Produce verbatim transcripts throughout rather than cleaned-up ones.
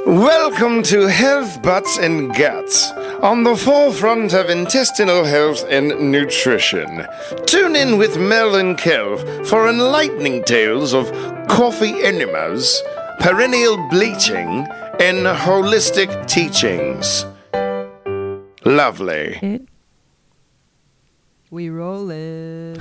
Welcome to Health, Butts, and Guts, on the forefront of intestinal health and nutrition. Tune in with Mel and Kev for enlightening tales of coffee enemas, perennial bleaching, and holistic teachings. Lovely. We rolling.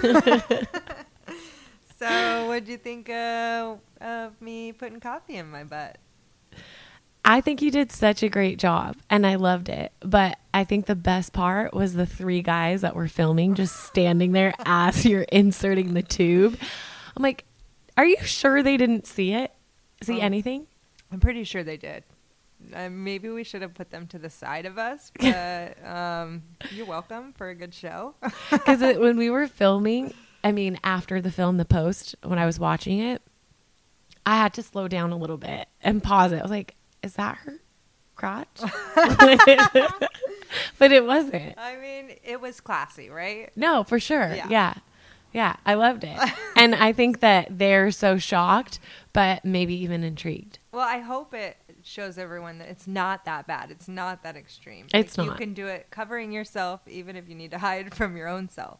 So, what'd you think uh, of me putting coffee in my butt? I think you did such a great job and I loved it. But I think the best part was the three guys that were filming just standing there as you're inserting the tube. I'm like, are you sure they didn't see it? See Oh. anything? I'm pretty sure they did. Uh, maybe we should have put them to the side of us, but um, you're welcome for a good show. Because when we were filming, I mean, after the film, the post, when I was watching it, I had to slow down a little bit and pause it. I was like, is that her crotch? But it wasn't. I mean, it was classy, right? No, for sure. Yeah. Yeah. Yeah. I loved it. And I think that they're so shocked, but maybe even intrigued. Well, I hope it shows everyone that it's not that bad. It's not that extreme. It's Like, not. You can do it covering yourself, even if you need to hide from your own self.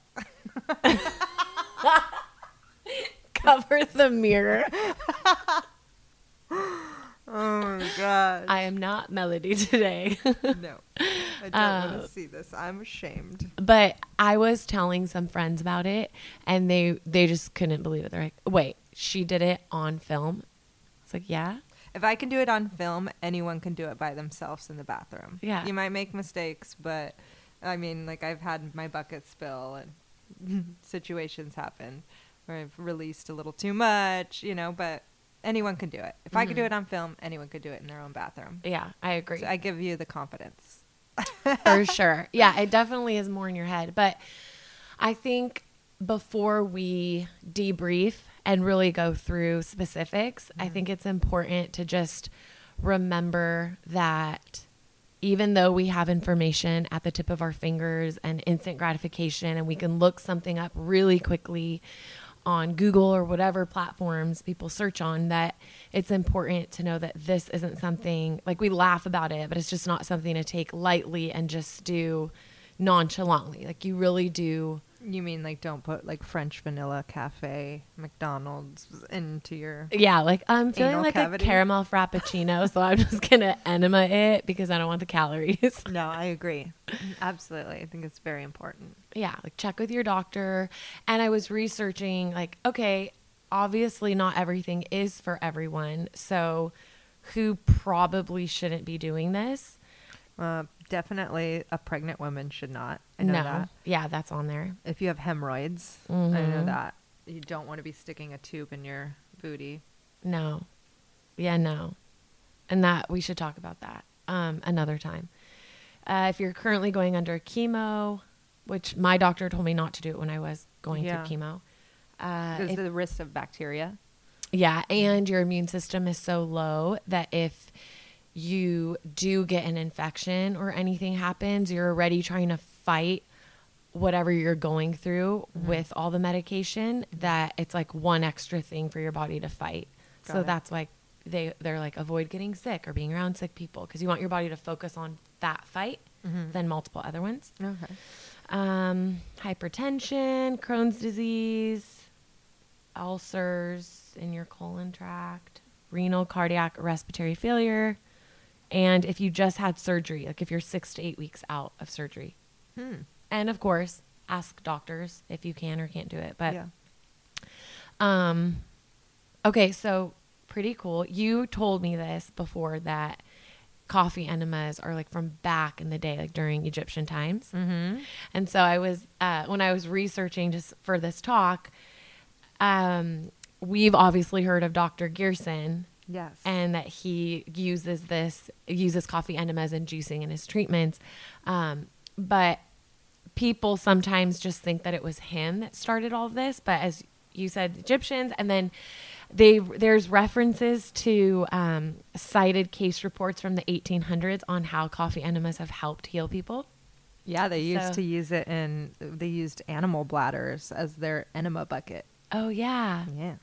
Cover the mirror. Oh my god. I am not Melody today. No. I don't Uh, want to see this. I'm ashamed. But I was telling some friends about it and they they just couldn't believe it. They're like, wait, she did it on film? It's like, yeah. If I can do it on film, anyone can do it by themselves in the bathroom. Yeah. You might make mistakes, but I mean, like I've had my bucket spill and situations happen where I've released a little too much, you know, but anyone can do it. If I could do Mhm. it on film, anyone could do it in their own bathroom. Yeah, I agree. So I give you the confidence. For sure. Yeah, it definitely is more in your head. But I think before we debrief and really go through specifics, I think it's important to just remember that even though we have information at the tip of our fingers and instant gratification, and we can look something up really quickly on Google or whatever platforms people search on, that it's important to know that this isn't something, like, we laugh about it, but it's just not something to take lightly and just do nonchalantly. Like, you really do. You mean like don't put like French vanilla cafe McDonald's into your... Yeah, like, I'm feeling Anal like cavity? a caramel frappuccino, so I'm just going to enema it because I don't want the calories. No, I agree. Absolutely. I think it's very important. Yeah, like, check with your doctor. And I was researching, like, okay, obviously not everything is for everyone. So who probably shouldn't be doing this? Uh, definitely a pregnant woman should not. I know no. that. Yeah, that's on there. If you have hemorrhoids, I know Mhm. that. You don't want to be sticking a tube in your booty. No. Yeah, no. And that, we should talk about that um, another time. Uh, if you're currently going under chemo, which my doctor told me not to do it when I was going Yeah. through chemo. Uh, There's if- the risk of bacteria. yeah, and your immune system is so low that if you do get an infection or anything happens, you're already trying to fight whatever you're going through Mhm. with all the medication, that it's like one extra thing for your body to fight. Got so it. that's why they they're like, avoid getting sick or being around sick people, because you want your body to focus on that fight Mhm. than multiple other ones. Okay. Um, hypertension, Crohn's disease, ulcers in your colon tract, renal, cardiac, respiratory failure, and if you just had surgery, like if you're six to eight weeks out of surgery. Hmm. And of course, ask doctors if you can or can't do it. But, yeah. um, okay, so pretty cool. You told me this before, that coffee enemas are like from back in the day, like during Egyptian times. Mm-hmm. And so I was, uh, when I was researching just for this talk, um, we've obviously heard of Doctor Gerson, Yes. and that he uses this, uses coffee enemas and juicing in his treatments. Um, but people sometimes just think that it was him that started all of this. But as you said, Egyptians, and then they, there's references to um, cited case reports from the eighteen hundreds on how coffee enemas have helped heal people. yeah, they used so- to use it in, they used animal bladders as their enema bucket. Oh, yeah. Yeah.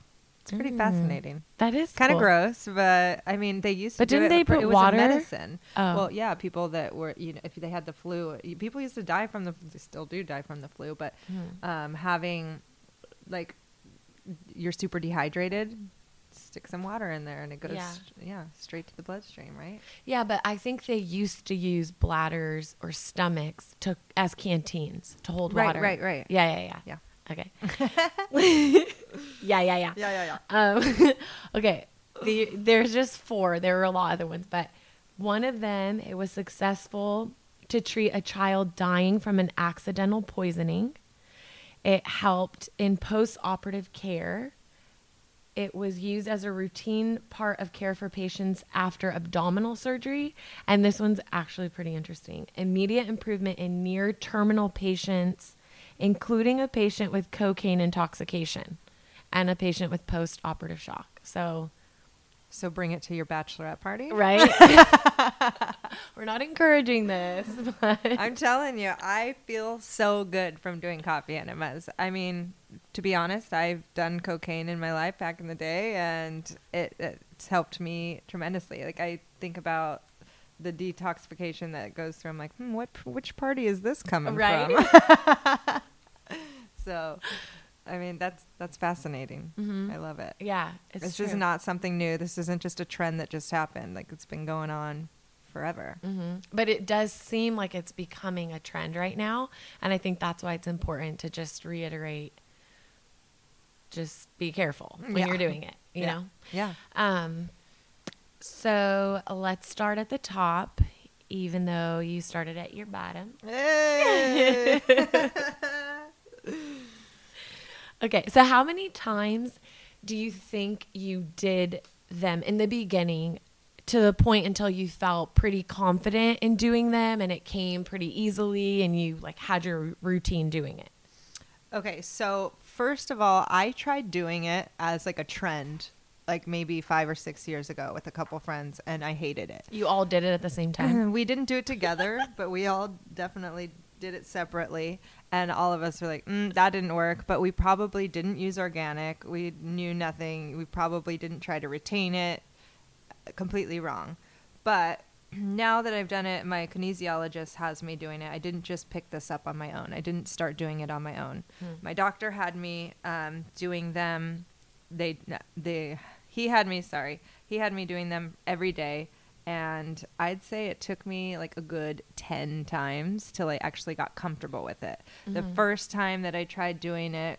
It's pretty Mm. fascinating. That is Kind of cool. gross, but I mean, they used to But do didn't it they for- put it was water? a medicine. Oh. Well, yeah, people that were, you know, if they had the flu, y- people used to die from the, they still do die from the flu, but Mm. um, having, like, you're super dehydrated, stick some water in there and it goes, Yeah. yeah, straight to the bloodstream, right? Yeah, but I think they used to use bladders or stomachs to as canteens to hold Right, water. right, right. Yeah, yeah, yeah. Yeah. Okay. yeah, yeah, yeah. Yeah, yeah, Um, okay. The, there's just four. There were a lot of other ones, but one of them, it was successful to treat a child dying from an accidental poisoning. It helped in post-operative care. It was used as a routine part of care for patients after abdominal surgery. And this one's actually pretty interesting. Immediate improvement in near terminal patients, including a patient with cocaine intoxication and a patient with post-operative shock. So, So bring it to your bachelorette party. right? We're not encouraging this, but I'm telling you, I feel so good from doing coffee enemas. I mean, to be honest, I've done cocaine in my life back in the day, and it, it's helped me tremendously. Like, I think about the detoxification that goes through. I'm like, hmm, what, which party is this coming Right? from? So, I mean, that's that's fascinating. Mhm. I love it. yeah, it's This true. is not something new. This isn't just a trend that just happened. Like, it's been going on forever. hmm But it does seem like it's becoming a trend right now. And I think that's why it's important to just reiterate, just be careful when Yeah. you're doing it, you Yeah. know? Yeah. Um, so let's start at the top, even though you started at your bottom. Hey! Okay, so how many times do you think you did them in the beginning to the point until you felt pretty confident in doing them and it came pretty easily and you like had your routine doing it? Okay, so first of all, I tried doing it as like a trend, like maybe five or six years ago with a couple friends, and I hated it. You all did it at the same time? We didn't do it together, but we all definitely did it separately, and all of us were like, mm, that didn't work. But we probably didn't use organic. We knew nothing. We probably didn't try to retain it. Completely wrong. But now that I've done it, my kinesiologist has me doing it. I didn't just pick this up on my own. I didn't start doing it on my own. Hmm. My doctor had me um, doing them. They, they, he had me. Sorry, he had me doing them every day. And I'd say it took me like a good ten times till I actually got comfortable with it. The Mhm. first time that I tried doing it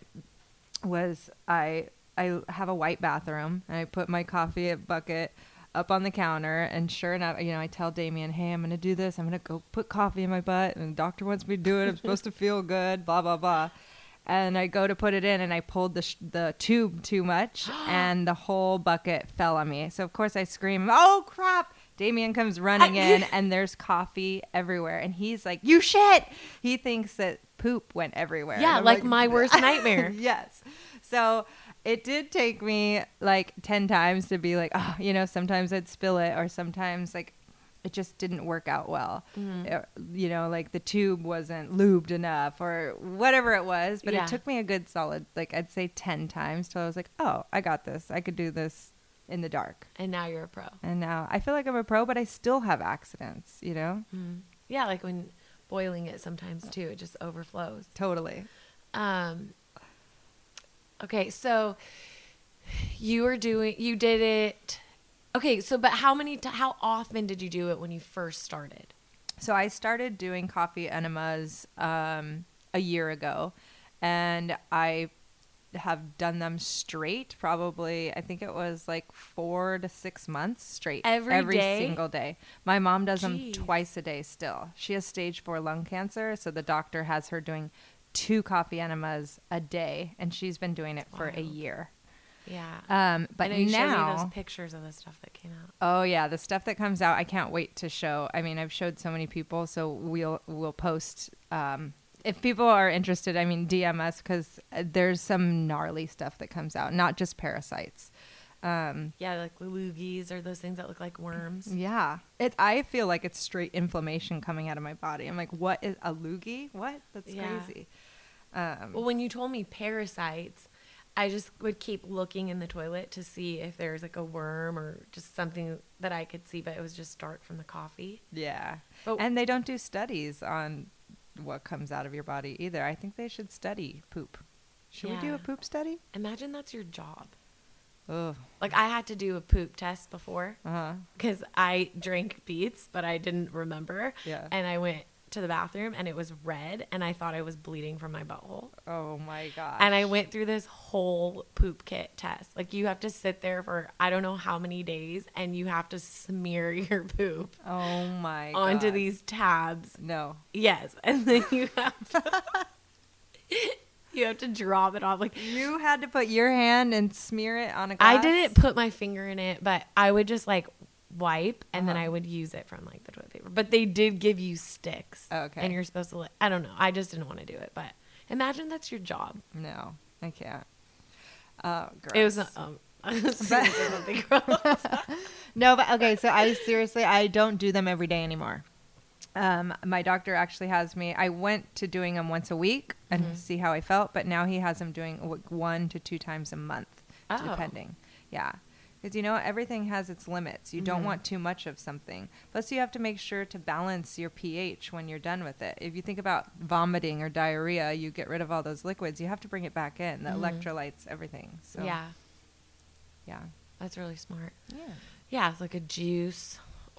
was I I have a white bathroom, and I put my coffee bucket up on the counter, and sure enough, you know, I tell Damien, hey, I'm going to do this. I'm going to go put coffee in my butt, and the doctor wants me to do it. I'm supposed to feel good, blah, blah, blah. And I go to put it in, and I pulled the sh- the tube too much, and the whole bucket fell on me. So, of course, I scream, oh, crap. Damien comes running in, and there's coffee everywhere. And he's like, you shit! He thinks that poop went everywhere. Yeah, And I'm like my worst nightmare. Yes. So it did take me like ten times to be like, oh, you know, sometimes I'd spill it, or sometimes like it just didn't work out well. Mhm. Or, you know, like the tube wasn't lubed enough or whatever it was. But Yeah. it took me a good solid, like I'd say ten times till I was like, oh, I got this. I could do this in the dark. And now you're a pro. And now I feel like I'm a pro, but I still have accidents, you know? Mm. Yeah, like when boiling it sometimes too, it just overflows. Totally. Um, okay, so you were doing, you did it. Okay, so but how many, t- how often did you do it when you first started? So I started doing coffee enemas um, a year ago, and I have done them straight probably, I think it was like four to six months straight. Every every day? single day. My mom does them Jeez. twice a day still. She has stage four lung cancer, so the doctor has her doing two coffee enemas a day, and she's been doing it for a Wild. year. Yeah. Um, but I know you showed me now, those pictures of the stuff that came out. oh yeah, the stuff that comes out, I can't wait to show. I mean, I've showed so many people, so we'll we'll post. Um, if people are interested, I mean, D M us because there's some gnarly stuff that comes out, not just parasites. Um, Yeah, like loogies or those things that look like worms. yeah, it. I feel like it's straight inflammation coming out of my body. I'm like, what is a loogie? What? That's Yeah. crazy. Um, Well, when you told me parasites, I just would keep looking in the toilet to see if there's like a worm or just something that I could see, but it was just dark from the coffee. Yeah. But- And they don't do studies on what comes out of your body either. I think they should study poop. Should we do Yeah. a poop study? Imagine that's your job. Oh. Like I had to do a poop test before Uh-huh. because I drank Beets, but I didn't remember. Yeah. And I went to the bathroom and it was red and I thought I was bleeding from my butthole. Oh my gosh. And I went through this whole poop kit test. Like you have to sit there for I don't know how many days and you have to smear your poop Oh my onto God. these tabs. No. Yes. And then you have to you have to drop it off. Like You had to put your hand and smear it on a glass? I didn't put my finger in it, but I would just like wipe and then Uh-huh. I would use it from like the toilet paper. But they did give you sticks. Oh, okay. And you're supposed to, like, I don't know. I just didn't want to do it. But imagine that's your job. No, I can't. Oh, gross. It was, um, something gross. No, but okay, so I seriously, I don't do them every day anymore. Um, my doctor actually has me, I went to doing them once a week and Mhm. see how I felt, but now he has them doing w- one to two times a month, Oh. depending. Yeah. Because, you know, everything has its limits. You don't Mhm. want too much of something. Plus, you have to make sure to balance your pH when you're done with it. If you think about vomiting or diarrhea, you get rid of all those liquids. You have to bring it back in, the Mhm. electrolytes, everything. So, Yeah. Yeah. That's really smart. Yeah. Yeah. It's like a juice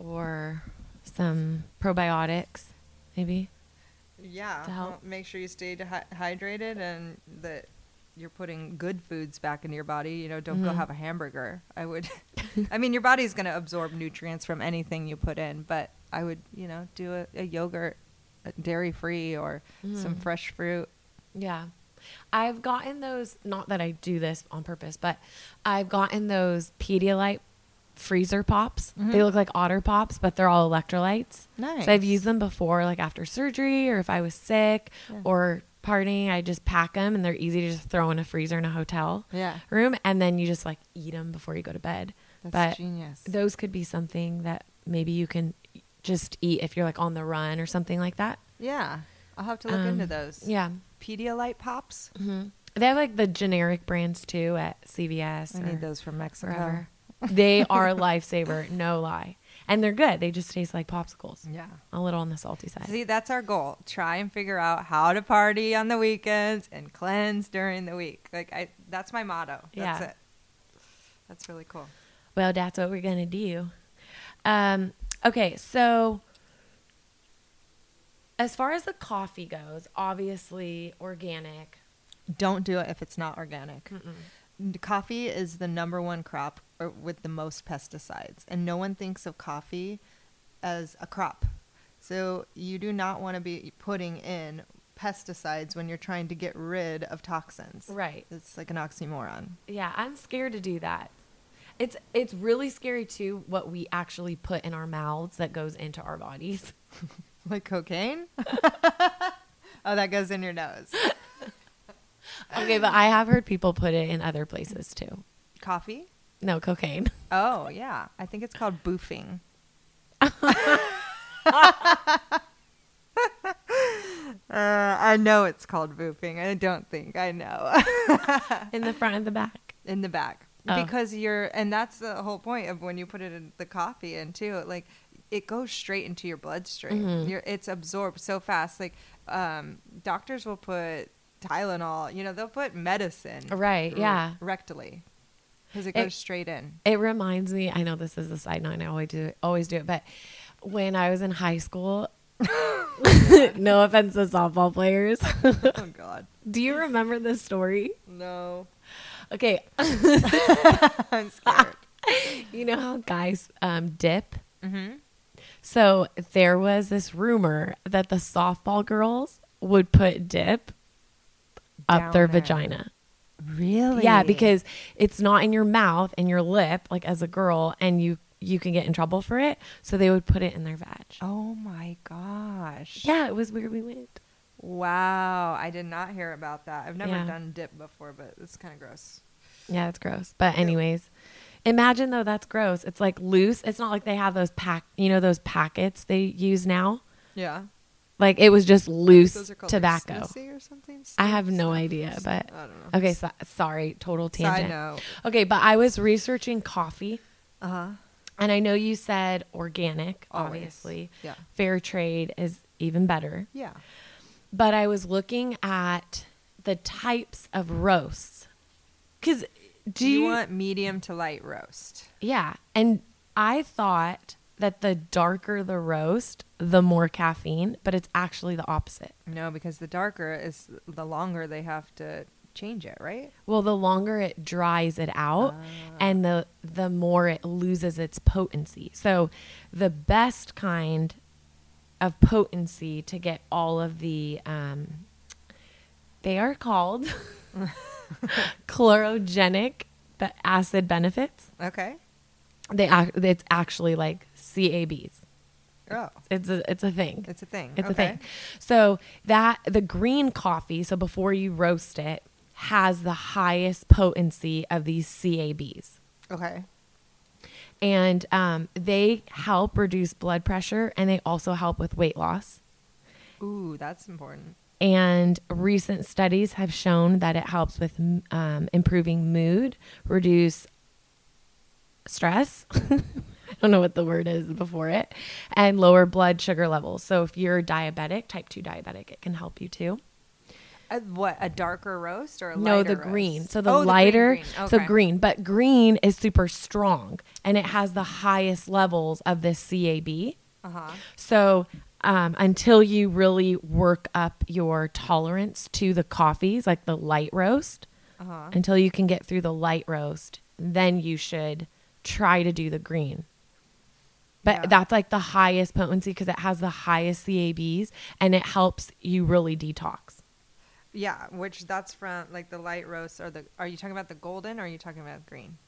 or some probiotics, maybe. Yeah. To help. Well, make sure you stay dehy- hydrated and that you're putting good foods back into your body. You know, don't go Mhm. have a hamburger. I would, I mean, your body's going to absorb nutrients from anything you put in, but I would, you know, do a, a yogurt, dairy free or some Mhm. fresh fruit. Yeah. I've gotten those, not that I do this on purpose, but I've gotten those Pedialyte freezer pops. Mhm. They look like Otter Pops, but they're all electrolytes. Nice. So I've used them before, like after surgery or if I was sick Yeah. or partying, I just pack them and they're easy to just throw in a freezer in a hotel Yeah. room. And then you just like eat them before you go to bed. That's but genius. those could be something that maybe you can just eat if you're like on the run or something like that. Yeah. I'll have to look Um, into those. Yeah. Pedialyte pops. hmm They have like the generic brands too at C V S. I or need those from Mexico. wherever. They are a lifesaver, no lie. And they're good. They just taste like popsicles. Yeah. A little on the salty side. See, that's our goal. Try and figure out how to party on the weekends and cleanse during the week. Like I that's my motto. That's Yeah. it. That's really cool. Well, that's what we're going to do. Um, okay, so as far as the coffee goes, obviously organic. Don't do it if it's not organic. Mm-mm. N- Coffee is the number one crop or with the most pesticides, and no one thinks of coffee as a crop. So you do not want to be putting in pesticides when you're trying to get rid of toxins. Right. It's like an oxymoron. Yeah, I'm scared to do that. It's it's really scary too what we actually put in our mouths that goes into our bodies. Like cocaine? Oh, that goes in your nose. Okay, but I have heard people put it in other places too. Coffee? No, cocaine. Oh, yeah. I think it's called boofing. uh, I know it's called boofing. I don't think. I know. In the front and the back. In the back. Oh. Because you're, and that's the whole point of when you put it in the coffee in too. Like, it goes straight into your bloodstream. Mhm. You're, it's absorbed so fast. Like, um, doctors will put Tylenol, you know, they'll put medicine. Right, r- yeah. Rectally. Because it It- goes straight in. It reminds me, I know this is a side note, and I always do it, always do it, but when I was in high school, no offense to softball players. Oh, God. Do you remember this story? No. Okay. I'm scared. You know how guys um, dip? Mm-hmm. So there was this rumor that the softball girls would put dip up Down their there. vagina. Really? Yeah, because it's not in your mouth and your lip, like as a girl, and you you can get in trouble for it. So they would put it in their vag. Oh my gosh. Yeah, it was where we went. Wow. I did not hear about that. I've never Yeah. done dip before, but it's kind of gross. Yeah, it's gross. But anyways, imagine though that's gross. It's like loose. It's not like they have those pack, you know, those packets they use now. Yeah. Like it was just loose Those are called tobacco. Like snusy or something? I have Snus? no idea, but I don't know. okay. So, sorry, total tangent. Side note. Okay, but I was researching coffee, Uh huh. and I know you said organic, Always. obviously. Yeah. Fair trade is even better. Yeah. But I was looking at the types of roasts. Because do Do you you, want medium to light roast? yeah. And I thought that the darker the roast, the more caffeine, but it's actually the opposite. No, because the darker is the longer they have to change it, right? Well, the longer it dries it out Ah. and the the more it loses its potency. So the best kind of potency to get all of the um, they are called chlorogenic be- acid benefits. Okay. They ac- it's actually like C A Bs. Oh, It's a it's a thing. it's a thing. It's okay. a thing. So that the green coffee, so before you roast it, has the highest potency of these C A Bs. Okay. And um, they help reduce blood pressure and they also help with weight loss. Ooh, that's important. And recent studies have shown that it helps with um, improving mood, reduce stress. I don't know what the word is before it, and lower blood sugar levels. So if you're diabetic, type two diabetic, it can help you too. A, what, a darker roast or a No, lighter the green. roast? So the Oh, green, lighter, green. so Okay. green, but green is super strong and it has the highest levels of this C A B. Uh-huh. So um, until you really work up your tolerance to the coffees, like the light roast, Uh-huh. until you can get through the light roast, then you should try to do the green. But Yeah. that's like the highest potency because it has the highest C A Bs and it helps you really detox. Yeah, which that's from like the light roast or the, are you talking about the golden or are you talking about green?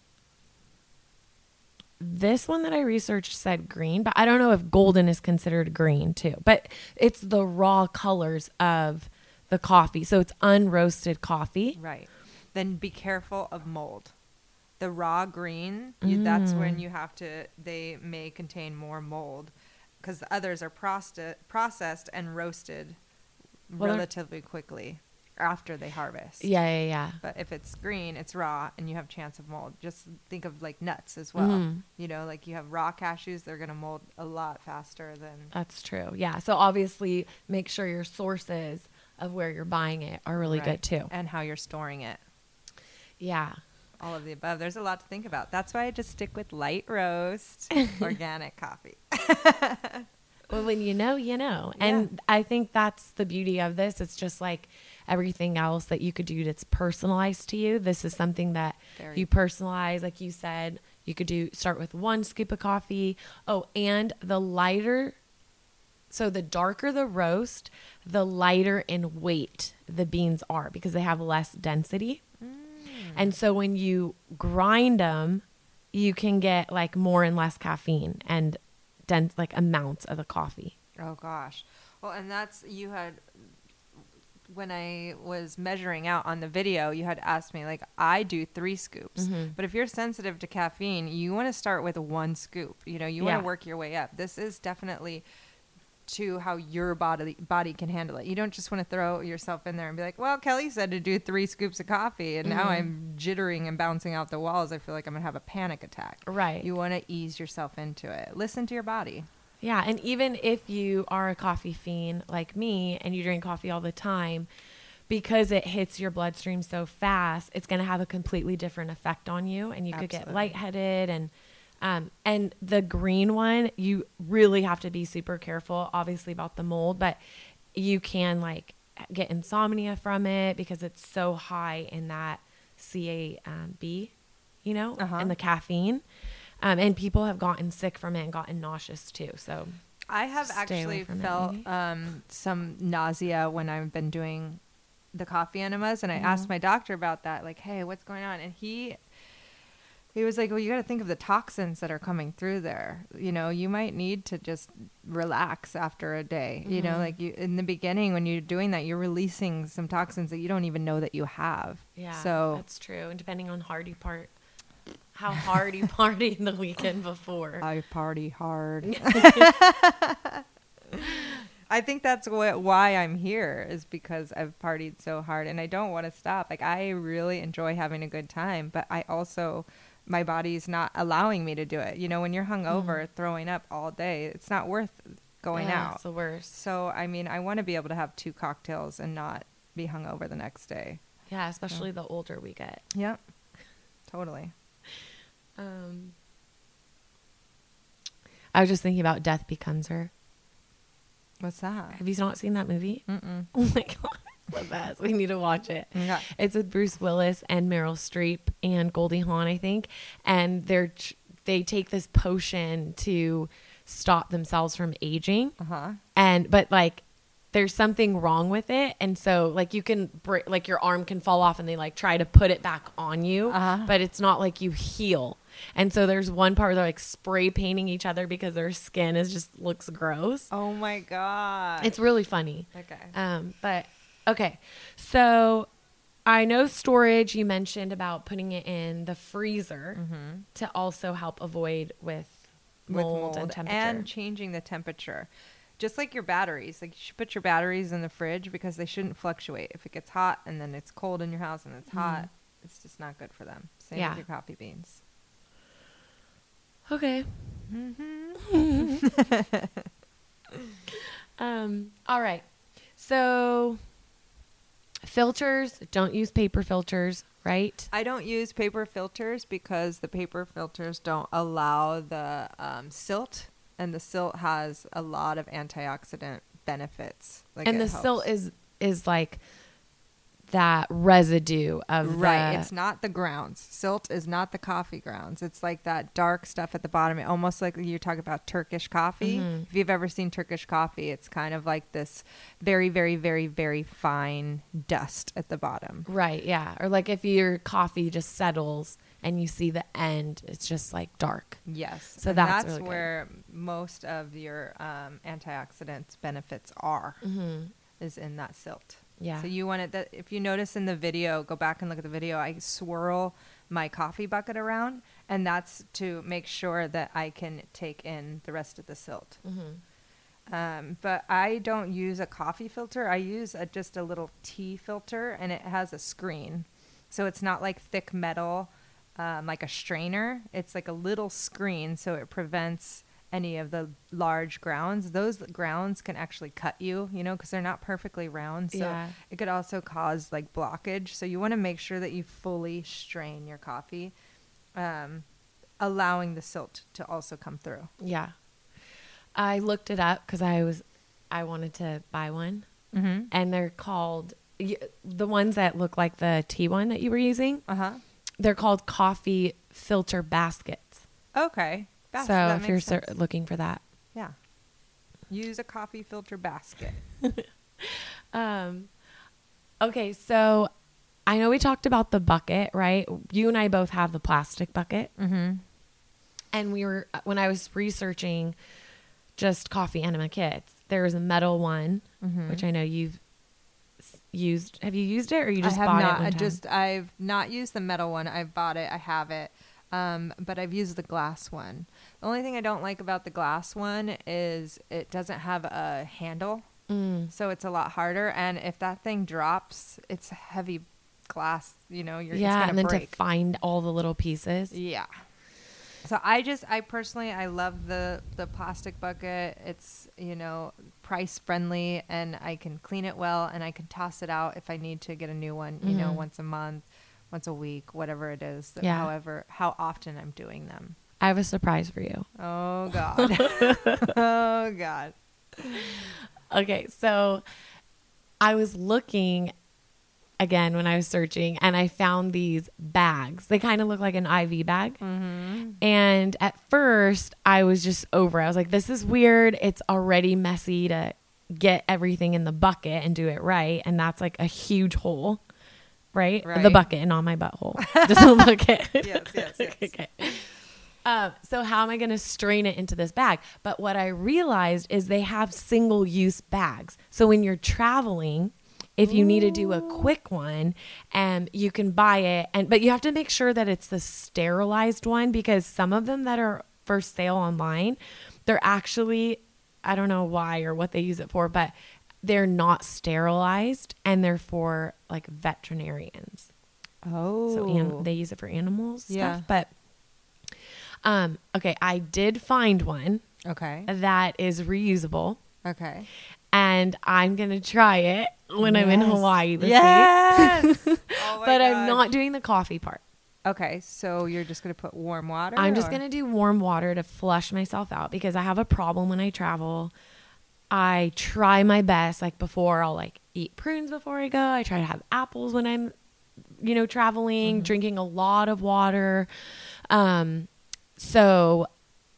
This one that I researched said green, but I don't know if golden is considered green too. But it's the raw colors of the coffee. So it's unroasted coffee. Right. Then be careful of mold. The raw green, you, that's Mm. when you have to, they may contain more mold because the others are prosti- processed and roasted Well, they're- relatively quickly after they harvest. Yeah, yeah, yeah. But if it's green, it's raw and you have chance of mold. Just think of like nuts as well. Mhm. You know, like you have raw cashews, they're going to mold a lot faster than. That's true. Yeah. So obviously make sure your sources of where you're buying it are really Right. good too. And how you're storing it. Yeah. All of the above. There's a lot to think about. That's why I just stick with light roast organic coffee. Well, when you know, you know. And I think that's the beauty of this. It's just like everything else that you could do that's personalized to you. This is something that Very. you personalize. Like you said, you could do start with one scoop of coffee. Oh, and the lighter, so the darker the roast, the lighter in weight the beans are because they have less density. And so when you grind them, you can get like more and less caffeine and dense like amounts of the coffee. Oh gosh. Well, and that's you had when I was measuring out on the video, you had asked me like I do three scoops. Mhm. But if you're sensitive to caffeine, you want to start with one scoop. You know, you want Yeah. to work your way up. This is definitely to how your body body can handle it. You don't just want to throw yourself in there and be like, "Well, Kelly said to do three scoops of coffee, and now Mhm. I'm jittering and bouncing out the walls. I feel like I'm going to have a panic attack." Right. You want to ease yourself into it. Listen to your body. Yeah. And even if you are a coffee fiend like me and you drink coffee all the time, because it hits your bloodstream so fast, it's going to have a completely different effect on you. And you could get Absolutely. lightheaded and Um, and the green one, you really have to be super careful, obviously, about the mold, but you can like get insomnia from it because it's so high in that C A B, you know, Uh-huh. and the caffeine. Um, and people have gotten sick from it and gotten nauseous too. So I have Stay away actually from it, felt maybe. um, some nausea when I've been doing the coffee enemas, and I Mhm. asked my doctor about that, like, "Hey, what's going on?" And he he was like, "Well, you got to think of the toxins that are coming through there. You know, you might need to just relax after a day. You know, Mhm. like you in the beginning when you're doing that, you're releasing some toxins that you don't even know that you have. yeah, So that's true. And depending on hard you part, how hard you partied the weekend before. I party hard. I think that's what, why I'm here is because I've partied so hard and I don't want to stop. Like I really enjoy having a good time, but I also, my body's not allowing me to do it. You know, when you're hungover, mm. throwing up all day, it's not worth going yeah, out. It's the worst. So, I mean, I want to be able to have two cocktails and not be hungover the next day. Yeah, especially so. the older we get. Yep, totally. Um, I was just thinking about Death Becomes Her. What's that? Have you not seen that movie? Mm-mm. Oh my God. It's the best. We need to watch it. Okay. It's with Bruce Willis and Meryl Streep and Goldie Hawn, I think. And they're, they take this potion to stop themselves from aging. Uh-huh. And, but like, there's something wrong with it. And so like you can break, like your arm can fall off and they like try to put it back on you, uh-huh. but it's not like you heal. And so there's one part where they're like spray painting each other because their skin is just looks gross. Oh my God. It's really funny. Okay. Um, but okay. So I know storage, you mentioned about putting it in the freezer mm-hmm. to also help avoid with mold, with mold and temperature. And changing the temperature. Just like your batteries. Like you should put your batteries in the fridge because they shouldn't fluctuate. If it gets hot and then it's cold in your house and it's mm-hmm. hot, it's just not good for them. Same yeah. with your coffee beans. Okay. Mm-hmm. um, all right. So filters, don't use paper filters, right? I don't use paper filters because the paper filters don't allow the um, silt, and the silt has a lot of antioxidant benefits. Like and the helps. silt is is like that residue of right. the... It's not the grounds. Silt is not the coffee grounds. It's like that dark stuff at the bottom. It almost like you're talking about Turkish coffee. Mm-hmm. If you've ever seen Turkish coffee, it's kind of like this very, very, very, very fine dust at the bottom. Right. Yeah. Or like if your coffee just settles and you see the end, it's just like dark. Yes. So and that's, that's really where most of your um, antioxidants benefits are, mm-hmm. is in that silt. Yeah. So you want it that if you notice in the video, go back and look at the video, I swirl my coffee bucket around, and that's to make sure that I can take in the rest of the silt. Mm-hmm. Um, but I don't use a coffee filter. I use a, just a little tea filter, and it has a screen. So it's not like thick metal, um, like a strainer. It's like a little screen, so it prevents any of the large grounds. Those grounds can actually cut you, you know, because they're not perfectly round. So yeah. it could also cause like blockage. So you want to make sure that you fully strain your coffee, um, allowing the silt to also come through. Yeah. I looked it up because I was, I wanted to buy one. Mm-hmm. And they're called, the ones that look like the tea one that you were using. Uh-huh. They're called coffee filter baskets. Okay. That's, so that if you're sense. ser- looking for that. Yeah. Use a coffee filter basket. um, okay. So I know we talked about the bucket, right? You and I both have the plastic bucket. Mm-hmm. And we were, when I was researching just coffee enema kits, there was a metal one, mm-hmm. which I know you've used. Have you used it or you just I have bought not, it one I time? just, I've not used the metal one. I've bought it. I have it. Um, but I've used the glass one. The only thing I don't like about the glass one is it doesn't have a handle. Mm. So it's a lot harder. And if that thing drops, it's heavy glass, you know, you're yeah, it's gonna and then break. to find all the little pieces. Yeah. So I just, I personally, I love the, the plastic bucket. It's, you know, price friendly, and I can clean it well, and I can toss it out if I need to get a new one, you mm-hmm. know, once a month, once a week, whatever it is. Yeah. However, how often I'm doing them. I have a surprise for you. Oh, God. Oh, God. Okay. So I was looking again when I was searching, and I found these bags. They kind of look like an I V bag. Mm-hmm. And at first I was just over it. I was like, this is weird. It's already messy to get everything in the bucket and do it right. And that's like a huge hole, right? Right. The bucket and not my butthole. Just the bucket. Yes, yes, yes. Okay. Um, so how am I going to strain it into this bag? But what I realized is they have single use bags. So when you're traveling, if you Ooh. need to do a quick one, and you can buy it, and but you have to make sure that it's the sterilized one, because some of them that are for sale online, they're actually I don't know why or what they use it for, but they're not sterilized and they're for like veterinarians. Oh. So an- they use it for animals Yeah. stuff. But um, okay, I did find one Okay. that is reusable, Okay. and I'm gonna try it when I'm in Yes. Hawaii this Yes. week. Oh my But I'm gosh. not doing the coffee part. Okay, so you're just gonna put warm water? I'm just or- gonna do warm water to flush myself out because I have a problem when I travel. I try my best. Like before, I'll like eat prunes before I go. I try to have apples when I'm, you know, traveling, Mm-hmm. drinking a lot of water. Um, so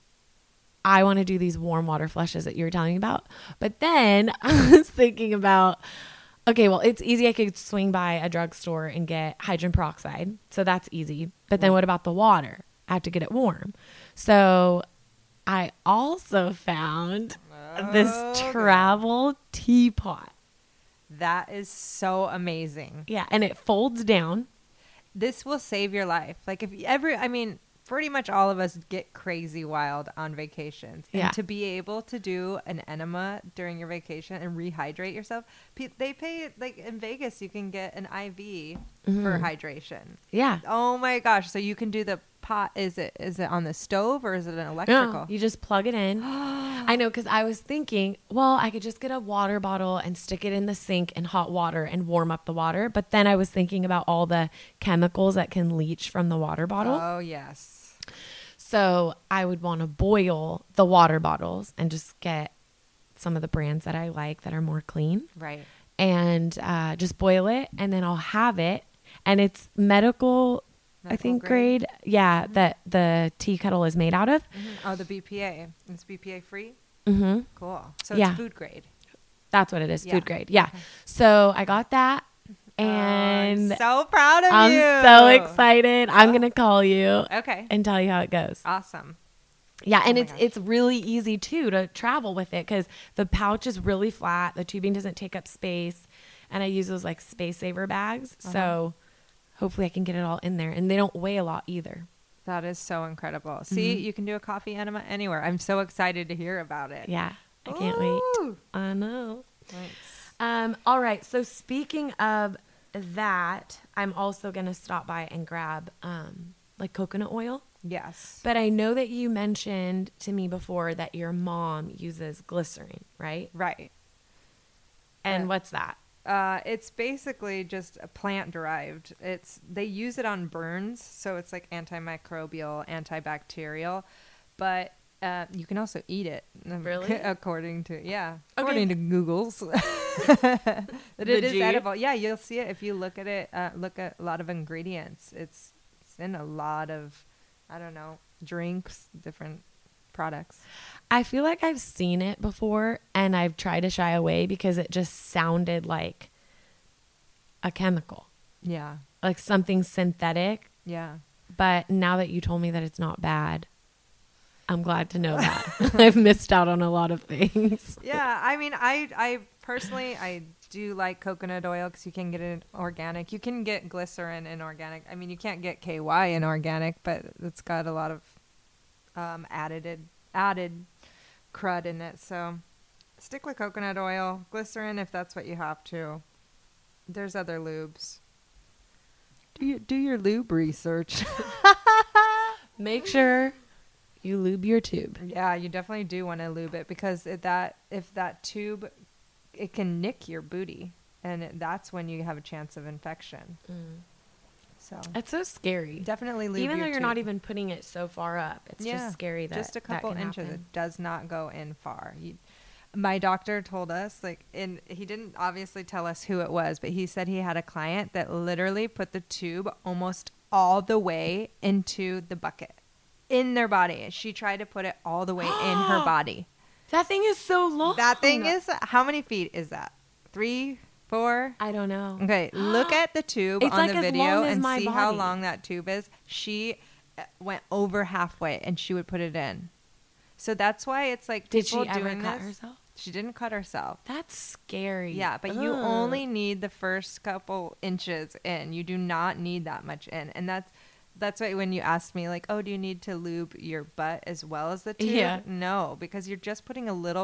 I want to do these warm water flushes that you were telling me about. But then I was thinking about, okay, well, it's easy. I could swing by a drugstore and get hydrogen peroxide. So that's easy. But then what about the water? I have to get it warm. So I also found this Okay. travel teapot. That is so amazing. Yeah. And it folds down. This will save your life. Like if you ever, I mean, pretty much all of us get crazy wild on vacations. And Yeah. to be able to do an enema during your vacation and rehydrate yourself, pe- they pay, like in Vegas, you can get an I V for Mhm. hydration. Yeah. Oh my gosh. So you can do the pot. Is it is it on the stove or is it an electrical? No, you just plug it in. I know, because I was thinking, well, I could just get a water bottle and stick it in the sink in hot water and warm up the water. But then I was thinking about all the chemicals that can leach from the water bottle. Oh, yes. So I would want to boil the water bottles and just get some of the brands that I like that are more clean Right. and uh, just boil it. And then I'll have it. And it's medical, I Medical think, grade? grade. Yeah, that the tea kettle is made out of. Mhm. Oh, the B P A. It's B P A free? Mm-hmm. Cool. So Yeah. it's food grade. That's what it is, Yeah. food grade. Yeah. So I got that, Oh, and I'm so proud of I'm you. so excited. I'm gonna call you Okay. and tell you how it goes. Awesome. Yeah, and Oh my it's gosh. it's really easy too to travel with it because the pouch is really flat. The tubing doesn't take up space, and I use those like space saver bags. Uh-huh. So hopefully I can get it all in there, and they don't weigh a lot either. That is so incredible. See, Mhm. you can do a coffee enema anywhere. I'm so excited to hear about it. Yeah, I can't wait. Ooh. I know. Thanks. Um, all right. So speaking of that, I'm also gonna stop by and grab um, like coconut oil. Yes. But I know that you mentioned to me before that your mom uses glycerin, right? Right. And Yeah. what's that? Uh, it's basically just a plant derived. It's they use it on burns, so it's like antimicrobial, antibacterial, but uh, you can also eat it. um, Really? according to yeah, Okay. according to Google's, that it is Legit? edible. Yeah, you'll see it if you look at it. Uh, look at a lot of ingredients. It's it's in a lot of, I don't know, drinks, different products. I feel like I've seen it before and I've tried to shy away because it just sounded like a chemical, Yeah, like something synthetic. yeah. But now that you told me that it's not bad, I'm glad to know that. I've missed out on a lot of things. Yeah, I mean, I I personally I do like coconut oil because you can get it organic. You can get glycerin in organic. I mean, you can't get K Y in organic, but it's got a lot of um, added added crud in it. So stick with coconut oil, glycerin if that's what you have to. There's other lubes. Do you do your lube research? Make sure you lube your tube. Yeah, you definitely do want to lube it because it, that if that tube, it can nick your booty, and it, that's when you have a chance of infection. So It's so scary. definitely lube Even your though you're not tube. even putting it so far up, it's Yeah, just scary that just a that couple can inches. happen. It does not go in far. You, my doctor told us, like, in he didn't obviously tell us who it was, but he said he had a client that literally put the tube almost all the way into the bucket in their body. She tried to put it all the way in her body. That thing is so long. That thing is, how many feet is that? Three, four? I don't know. Okay, look at the tube It's on like the as video long as and my see how body. long that tube is. She uh, went over halfway and she would put it in. So that's why it's like Did she people ever doing cut this. herself? She didn't cut herself. That's scary. Yeah, but you Ugh. only need the first couple inches in. You do not need that much in. And that's that's why when you asked me like, "Oh, do you need to lube your butt as well as the tube?" Yeah. No, because you're just putting a little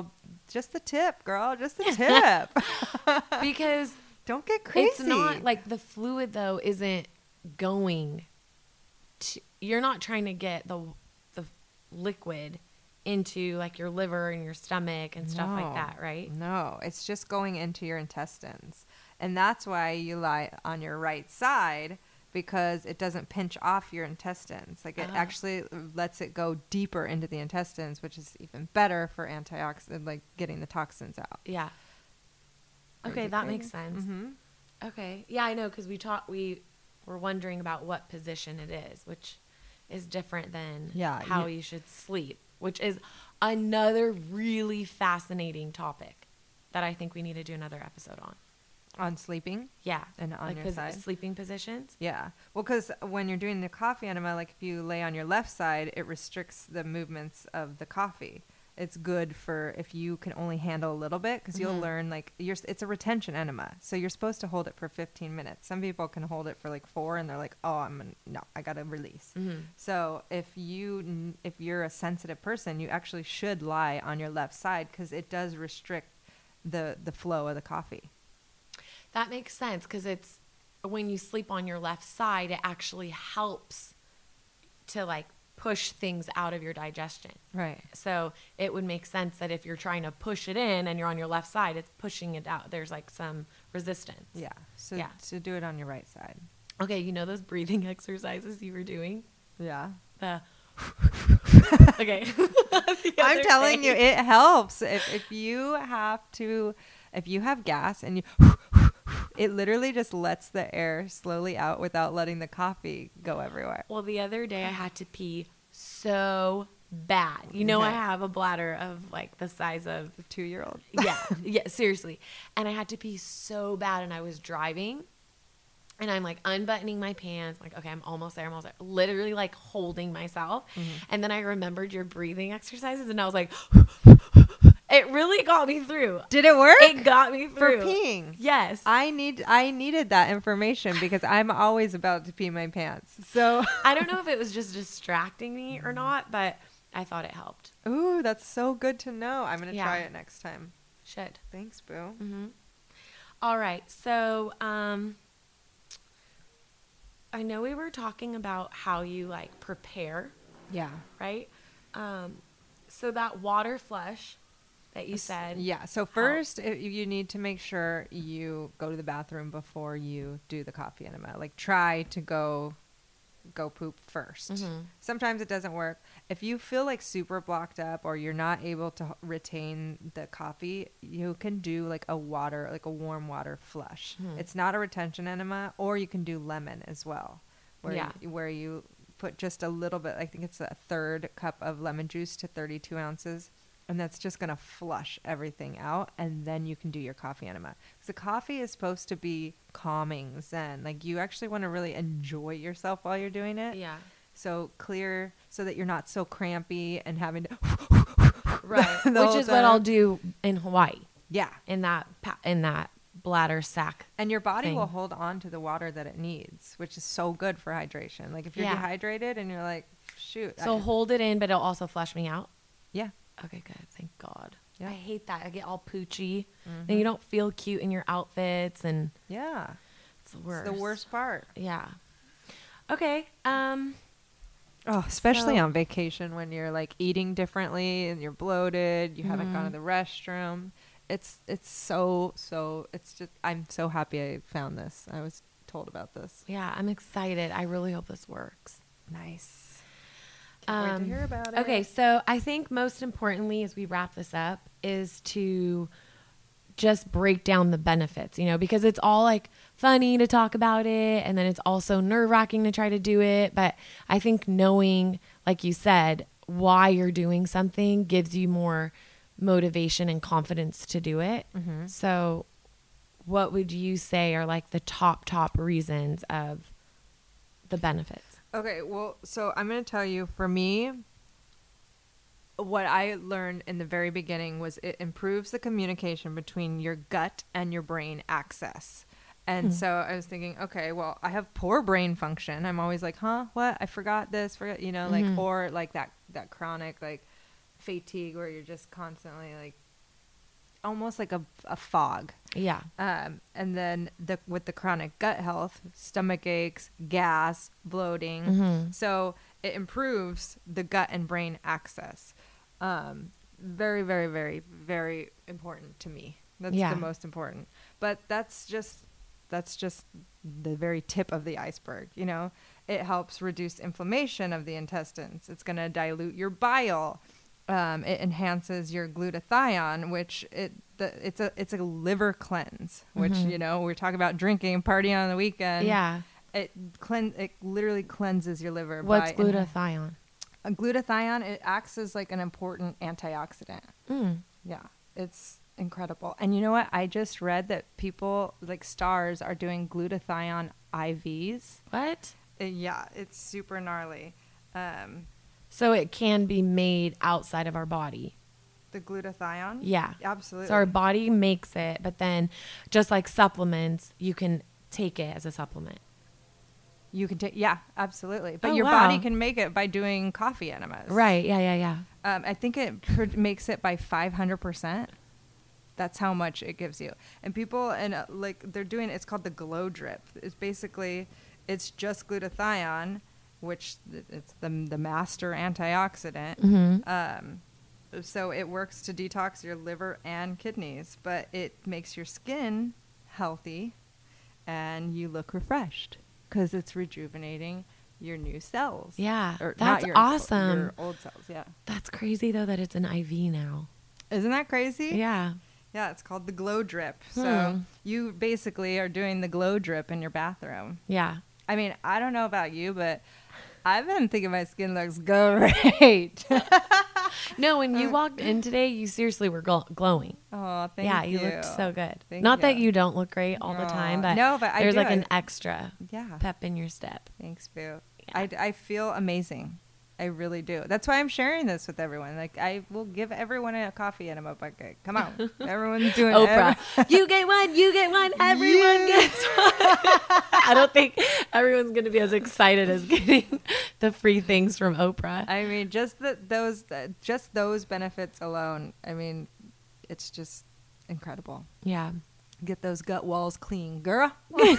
just the tip, girl. Just the tip. Because don't get crazy. it's not like the fluid though isn't going to, you're not trying to get the the liquid into like your liver and your stomach and stuff like No. that, right? No, it's just going into your intestines. And that's why you lie on your right side, because it doesn't pinch off your intestines. Like it Oh. actually lets it go deeper into the intestines, which is even better for antioxidant, like getting the toxins out. Yeah. Okay, Crazy, that crazy. makes sense. Mm-hmm. Okay. Yeah, I know, because we talked, we were wondering about what position it is, which is different than Yeah, how you- you should sleep, which is another really fascinating topic that I think we need to do another episode on. On sleeping. Yeah. And on like your posi- side? sleeping positions. Yeah. Well, because when you're doing the coffee enema, like if you lay on your left side, it restricts the movements of the coffee. It's good for if you can only handle a little bit, because you'll Mhm. learn like you're. It's a retention enema, so you're supposed to hold it for fifteen minutes. Some people can hold it for like four, and they're like, "Oh, I'm gonna, no, I gotta release." Mhm. So if you n- if you're a sensitive person, you actually should lie on your left side, because it does restrict the the flow of the coffee. That makes sense, because it's when you sleep on your left side, it actually helps to like push things out of your digestion. Right. So it would make sense that if you're trying to push it in and you're on your left side, it's pushing it out. There's like some resistance. Yeah. So Yeah. to do it on your right side. Okay, you know those breathing exercises you were doing? Yeah. The okay. The I'm other telling day. you, it helps. If if you have to, if you have gas and you, it literally just lets the air slowly out without letting the coffee go everywhere. Well, the other day I had to pee so bad. You know, I Okay. have a bladder of like the size of The two year old. yeah, yeah, seriously. And I had to pee so bad, and I was driving, and I'm like unbuttoning my pants, like, okay, I'm almost there, I'm almost there, literally like holding myself. Mm-hmm. And then I remembered your breathing exercises, and I was like, it really got me through. Did it work? It got me For through. peeing. Yes. I need I needed that information because I'm always about to pee my pants. So I don't know if it was just distracting me or not, but I thought it helped. ooh, that's so good to know. I'm gonna Yeah. try it next time. Should. Thanks, Boo. Mm-hmm. All right. So, um, I know we were talking about how you like prepare, Yeah. right? Um, so that water flush that you said. Yeah. So first, i you need to make sure you go to the bathroom before you do the coffee enema. Like try to go go poop first. Mhm. Sometimes it doesn't work. If you feel like super blocked up or you're not able to h- retain the coffee, you can do like a water, like a warm water flush. Mhm. It's not a retention enema, or you can do lemon as well, where Yeah. you, where you put just a little bit. I think it's a third cup of lemon juice to thirty-two ounces. And that's just going to flush everything out. And then you can do your coffee enema. Because the coffee is supposed to be calming, zen. Like you actually want to really enjoy yourself while you're doing it. Yeah. So clear so that you're not so crampy and having to. Right. the Which whole is what I'll time. do in Hawaii, Yeah. in that pa- in that bladder sac. And your body will thing. hold on to the water that it needs, which is so good for hydration. Like if you're Yeah. dehydrated and you're like, shoot. So I- hold it in, but it'll also flush me out. yeah. Okay, good. Thank God. Yeah. I hate that. I get all poochy. Mhm. Then you don't feel cute in your outfits, and Yeah. it's the worst. It's the worst part. Yeah. Okay. Um. Oh, especially So- on vacation when you're like eating differently and you're bloated, you haven't gone to Mhm. the restroom. It's it's so so it's just I'm so happy I found this. I was told about this. Yeah, I'm excited. I really hope this works. Nice. Can't wait to Um, hear about it. Okay, so I think most importantly, as we wrap this up, is to just break down the benefits, you know, because it's all like funny to talk about it, and then it's also nerve wracking to try to do it. But I think knowing, like you said, why you're doing something gives you more motivation and confidence to do it. Mhm. So, what would you say are like the top, top reasons of the benefits? Okay, well, so I'm going to tell you, for me, what I learned in the very beginning was it improves the communication between your gut and your brain access. And Hmm. so I was thinking, okay, well, I have poor brain function. I'm always like, huh, what? I forgot this, forgot, you know, like, Mhm. or like that, that chronic, like, fatigue where you're just constantly like almost like a, a fog. Yeah. Um, and then the with the chronic gut health, stomach aches, gas, bloating. Mm-hmm. So it improves the gut and brain access. Um, very, very, very, very important to me. That's Yeah. the most important. But that's just that's just the very tip of the iceberg. You know, it helps reduce inflammation of the intestines. It's going to dilute your bile. Um, it enhances your glutathione, which it the, it's a it's a liver cleanse. Which Mhm. you know we're talking about drinking, partying on the weekend. Yeah. It clean it literally cleanses your liver. What's by glutathione? A glutathione, it acts as like an important antioxidant. Mm. Yeah, it's incredible. And you know what? I just read that people like stars are doing glutathione I Vs. What? Uh, yeah, it's super gnarly. Um, So it can be made outside of our body. the glutathione? Yeah. Absolutely. So our body makes it, but then just like supplements, you can take it as a supplement. You can take, yeah, absolutely. But Oh, your wow. body can make it by doing coffee enemas. Right. Yeah, yeah, yeah. Um, I think it pr- makes it by five hundred percent. That's how much it gives you. And people, and uh, like they're doing, it's called the Glow Drip. It's basically, it's just glutathione, which th- it's the the master antioxidant. Mm-hmm. Um, so it works to detox your liver and kidneys, but it makes your skin healthy, and you look refreshed because it's rejuvenating your new cells. Yeah, Or that's not your, awesome. Your old cells, yeah. That's crazy though that it's an I V now. Isn't that crazy? Yeah. Yeah, it's called the Glow Drip. Hmm. So you basically are doing the Glow Drip in your bathroom. Yeah. I mean, I don't know about you, but I've been thinking my skin looks great. No, when you walked in today, you seriously were gl- glowing. Oh, thank yeah, you. you looked so good. Thank Not that you. you don't look great all the time, Aw. but, No, but I there's do. like I- an extra Yeah. pep in your step. Thanks, Boo. Yeah. I, I feel amazing. I really do. That's why I'm sharing this with everyone. Like, I will give everyone a coffee enema bucket. Come on. Everyone's doing Oprah. every- You get one, you get one, everyone Yeah. gets one. I don't think everyone's going to be as excited as getting the free things from Oprah. I mean, just the, those, uh, just those benefits alone. I mean, it's just incredible. Yeah. Get those gut walls clean, girl.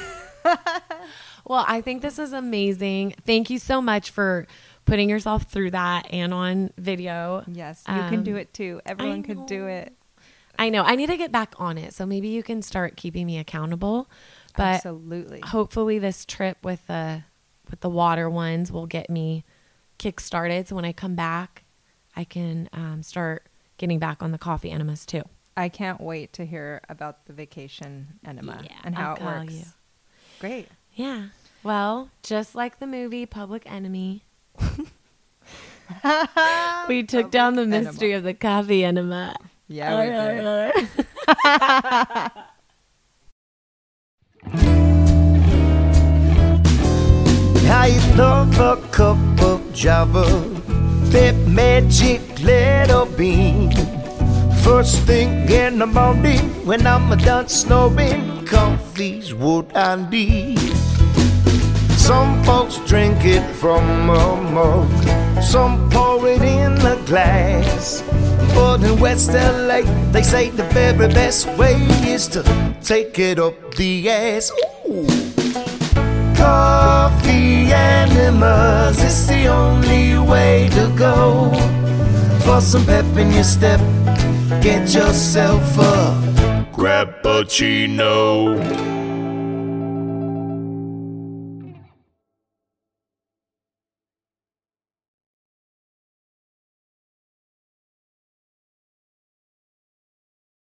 Well, I think this is amazing. Thank you so much for putting yourself through that and on video. Yes, you can do Um, it too. Everyone can do know. it. I know. I need to get back on it. So maybe you can start keeping me accountable. But Absolutely. hopefully this trip with the with the water ones will get me kick started. So when I come back, I can um, start getting back on the coffee enemas too. I can't wait to hear about the vacation enema Yeah, and how I'll it call works. you. Great. Yeah. Well, just like the movie Public Enemy, we took down the Public mystery enema. of the coffee enema. Yeah, we did. I love a cup of Java, that magic little bean. First thing in the morning when I'm done snoring, coffee's what I need. Some folks drink it from a mug, some pour it in a glass. But in West L A, they say the very best way is to take it up the ass. Ooh. Coffee enemas, it's the only way to go. For some pep in your step, get yourself a Grappuccino.